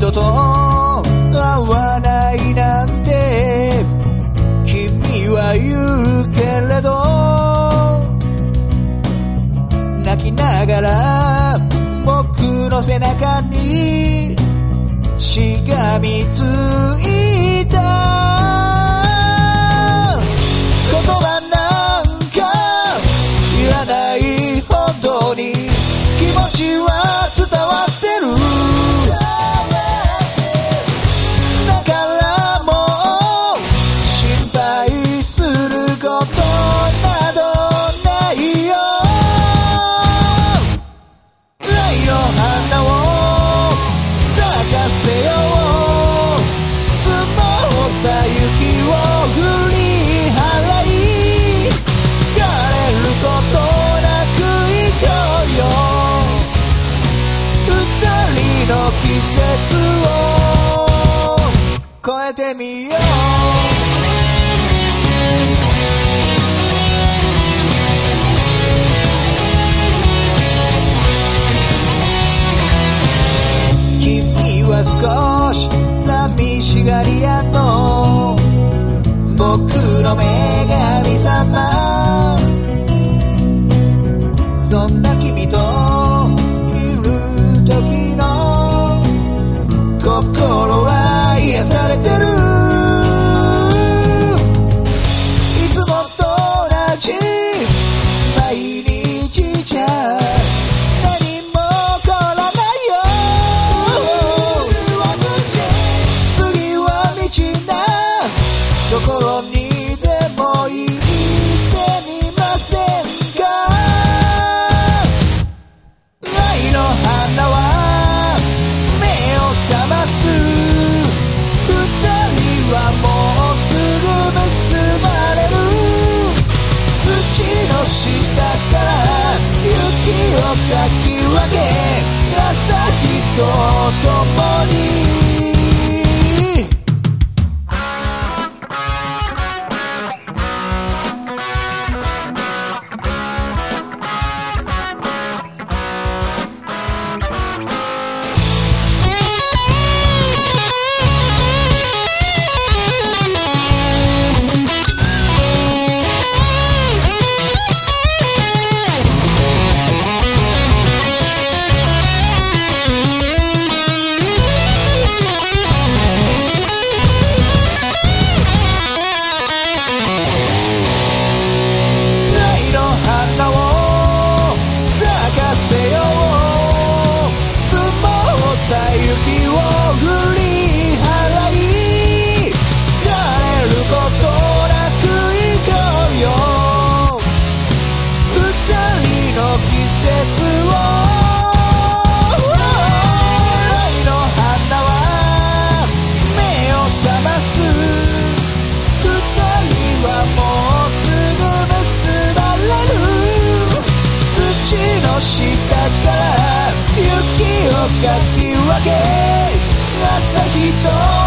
度と会わないなんて君は言うけれど、泣きながら僕の背中にしがみついた。言葉なんかいらないほどに気持ちは伝わってる。だからもう心配することなどないよ。愛の花を咲かせよう。積もった雪を振り払い、枯れることなく行こうよ。二人の季節を越えてみよう。君は少し寂しがり屋の僕の女神様。そんな君といる時の心は癒されてる。いつもと同じ毎日じゃ何も起こらないよ。次は未知なところにでも行ってみませんか。愛の花は目を覚ます二人はもうすぐ結ばれる。土の下から雪をかき分け朝日と共に下から雪をかき分け朝日と